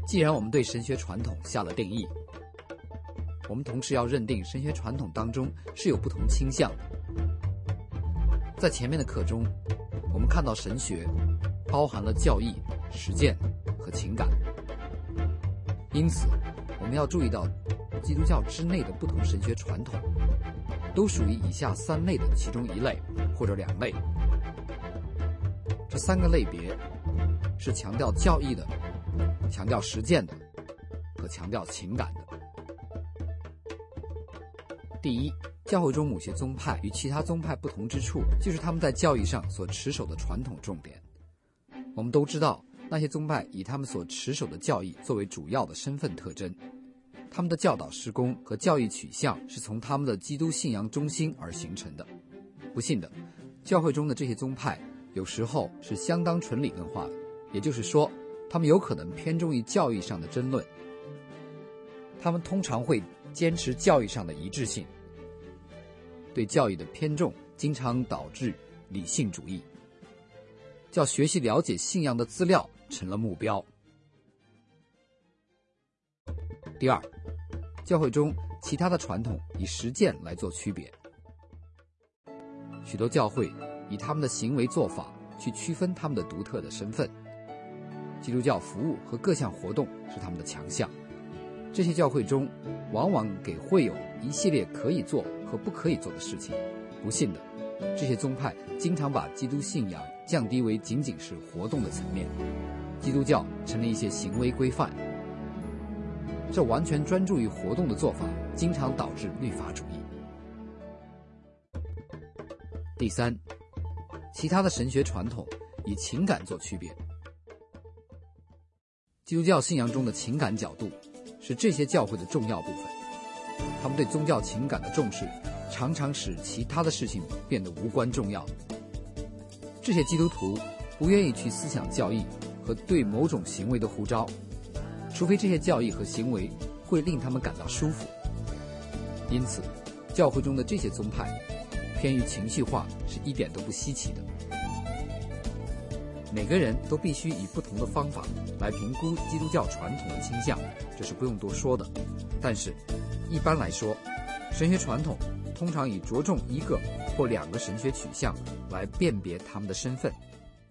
既然我们对神学传统下了定义，我们同时要认定神学传统当中是有不同倾向的。在前面的课中，我们看到神学包含了教义、实践和情感，因此我们要注意到基督教之内的不同神学传统都属于以下3类的其中1类或者2类。这3个类别是强调教义的、强调实践的和强调情感的。第一，教会中某些宗派与其他宗派不同之处，就是他们在教义上所持守的传统重点。我们都知道，那些宗派以他们所持守的教义作为主要的身份特征，他们的教导施工和教义取向是从他们的基督信仰中心而形成的。不幸的，教会中的这些宗派有时候是相当纯理论化的，也就是说，他们有可能偏重于教义上的争论。他们通常会坚持教义上的一致性，对教义的偏重经常导致理性主义，叫学习了解信仰的资料成了目标。第二，教会中其他的传统以实践来做区别。许多教会以他们的行为做法去区分他们的独特的身份。基督教服务和各项活动是他们的强项。这些教会中往往给会友一系列可以做和不可以做的事情。不幸的，这些宗派经常把基督信仰降低为仅仅是活动的层面，基督教成了一些行为规范。这完全专注于活动的做法经常导致律法主义。第三，其他的神学传统以情感做区别。基督教信仰中的情感角度是这些教会的重要部分，他们对宗教情感的重视常常使其他的事情变得无关重要。这些基督徒不愿意去思想教义和对某种行为的呼召，除非这些教义和行为会令他们感到舒服。因此，教会中的这些宗派偏于情绪化是一点都不稀奇的。每个人都必须以不同的方法来评估基督教传统的倾向，这是不用多说的。但是，一般来说，神学传统通常以着重1个或2个神学取向来辨别他们的身份。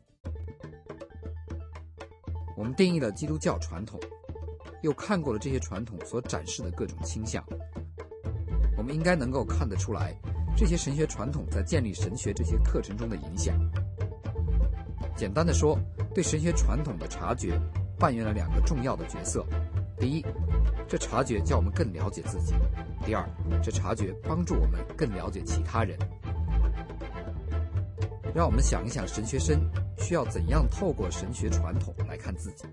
我们定义了基督教传统，又看过了这些传统所展示的各种倾向，我们应该能够看得出来这些神学传统在建立神学这些课程中的影响。简单的说，对神学传统的察觉扮演了2个重要的角色。第一，这察觉叫我们更了解自己；第二，这察觉帮助我们更了解其他人。让我们想一想，神学生需要怎样透过神学传统来看自己。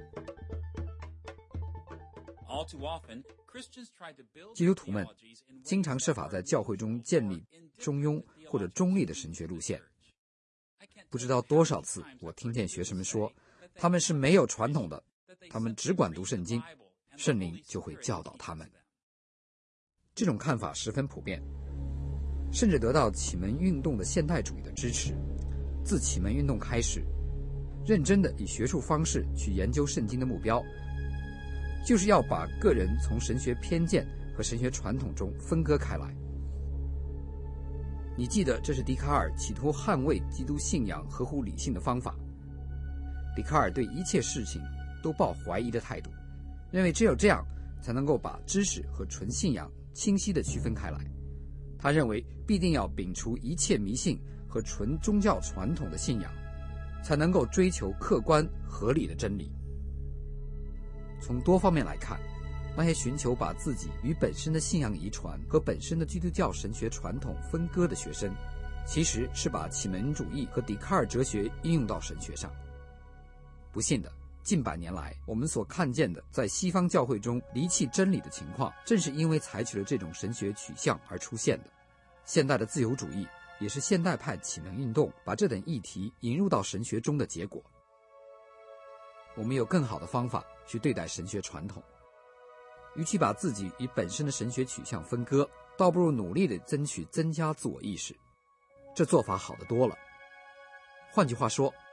基督徒们经常设法在教会中建立中庸或者中立的神学路线。不知道多少次我听见学生们说，他们是没有传统的，他们只管读圣经，圣灵就会教导他们。这种看法十分普遍，甚至得到启蒙运动的现代主义的支持。自启蒙运动开始，认真的以学术方式去研究圣经的目标，就是要把个人从神学偏见和神学传统中分割开来。你记得，这是笛卡尔企图捍卫基督信仰合乎理性的方法。笛卡尔对一切事情都抱怀疑的态度，认为只有这样才能够把知识和纯信仰清晰地区分开来。他认为必定要摒除一切迷信和纯宗教传统的信仰，才能够追求客观合理的真理。从多方面来看，那些寻求把自己与本身的信仰遗传和本身的基督教神学传统分割的学生，其实是把启蒙主义和笛卡尔哲学应用到神学上。不幸的，近100年来我们所看见的在西方教会中离弃真理的情况，正是因为采取了这种神学取向而出现的。现代的自由主义也是现代派启蒙运动把这等议题引入到神学中的结果。我们有更好的方法去对待神学传统，与其把自己与本身的神学取向分割，倒不如努力地争取增加自我意识，这做法好得多了。换句话说，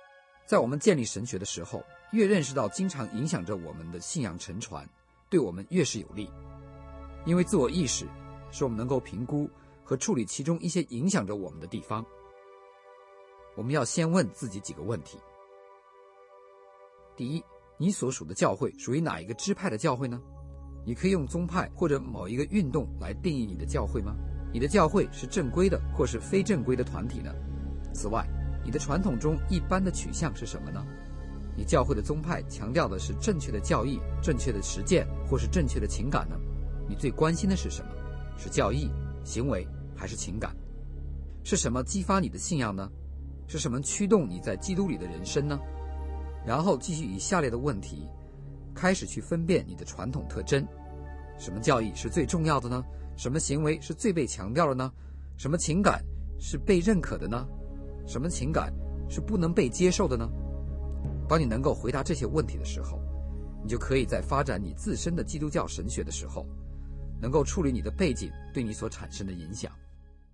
在我们建立神学的时候，越认识到经常影响着我们的信仰沉船，对我们越是有利。因为自我意识是我们能够评估和处理其中一些影响着我们的地方。我们要先问自己几个问题。第一，你所属的教会属于哪一个支派的教会呢？你可以用宗派或者某一个运动来定义你的教会吗？你的教会是正规的或是非正规的团体呢？此外，你的传统中一般的取向是什么呢？你教会的宗派强调的是正确的教义、正确的实践或是正确的情感呢？你最关心的是什么？是教义、行为还是情感？是什么激发你的信仰呢？是什么驱动你在基督里的人生呢？然后继续以下列的问题开始去分辨你的传统特征。什么教义是最重要的呢？什么行为是最被强调的呢？什么情感是被认可的呢？什么情感是不能被接受的呢？当你能够回答这些问题的时候，你就可以在发展你自身的基督教神学的时候，能够处理你的背景对你所产生的影响。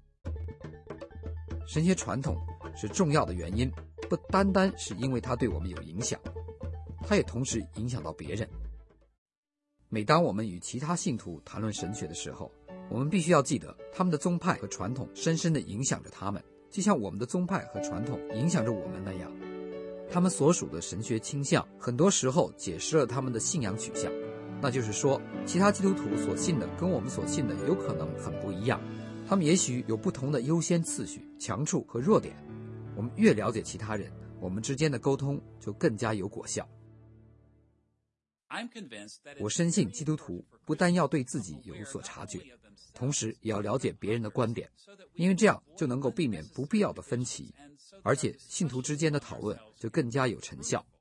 神学传统是重要的原因，不单单是因为它对我们有影响，它也同时影响到别人。每当我们与其他信徒谈论神学的时候，我们必须要记得他们的宗派和传统深深地影响着他们，就像我们的宗派和传统影响着我们那样。他们所属的神学倾向很多时候解释了他们的信仰取向，那就是说，其他基督徒所信的跟我们所信的有可能很不一样，他们也许有不同的优先次序、强处和弱点。我们越了解其他人，我们之间的沟通就更加有果效。我深信基督徒不但要对自己有所察觉，同时也要了解别人的观点，因为这样就能够避免不必要的分歧，而且信徒之间的讨论就更加有成效。